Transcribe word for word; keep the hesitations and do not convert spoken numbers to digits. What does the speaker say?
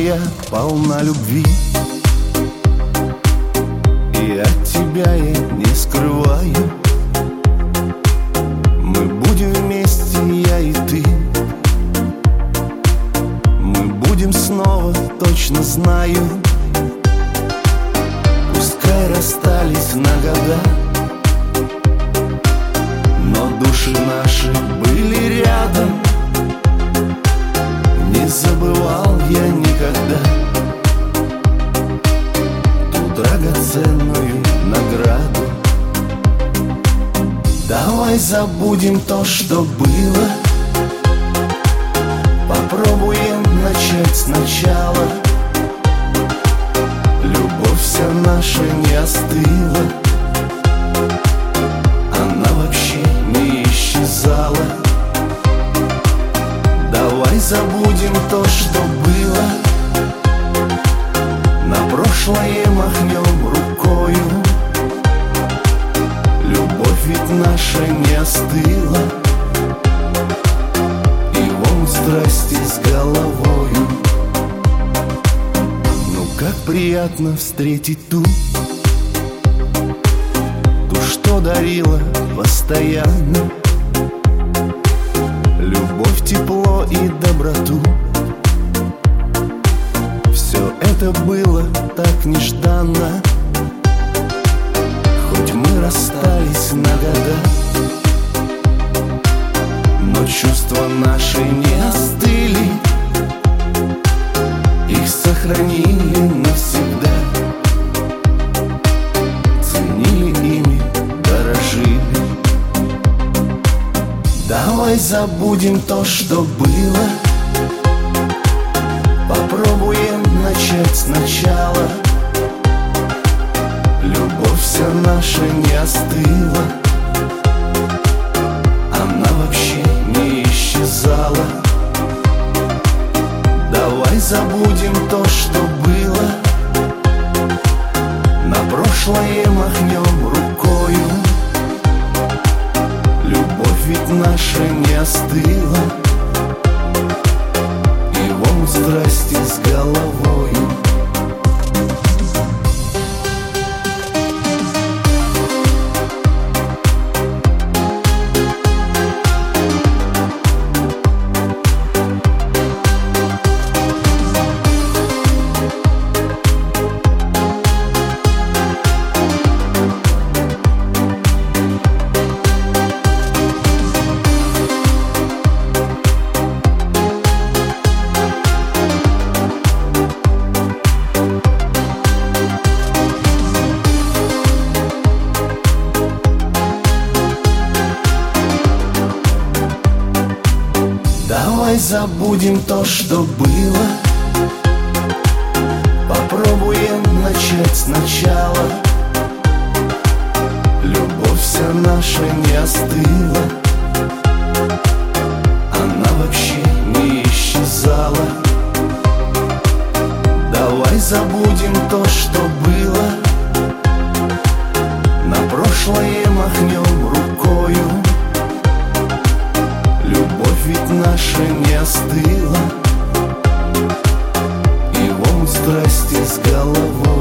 моя полна любви, и от тебя я не скрываю. Мы будем вместе, я и ты. Мы будем снова, точно знаю. Пускай расстались на года, но души наши были рядом. Не забывал я никогда ту драгоценную награду. Давай забудем то, что было, попробуем начать сначала. Любовь вся наша не остыла, она вообще не исчезала. Давай забудем то, что было, на прошлое махнем рукою. Любовь ведь наша не остыла, и вон страсти с головою. Ну как приятно встретить ту, ту, что дарила постоянно любовь, тепло и доброту. Все это было так нежданно, хоть мы расстались на года, но чувства наши не остыли, их сохранили навсегда. Ценили ими, дорожили. Давай забудем то, что было, попробуем начать сначала. Любовь вся наша не остыла, она вообще не исчезала. Давай забудем то, что было, на прошлое махнем рукою. Любовь ведь наша не остыла, и вон страсти с головою. Давай забудем то, что было, попробуем начать сначала. Любовь вся наша не остыла, она вообще не исчезала. Давай забудем то, что было, на прошлое махнем рукою. Любовь ведь наша не остыла, и вон страсти с головой.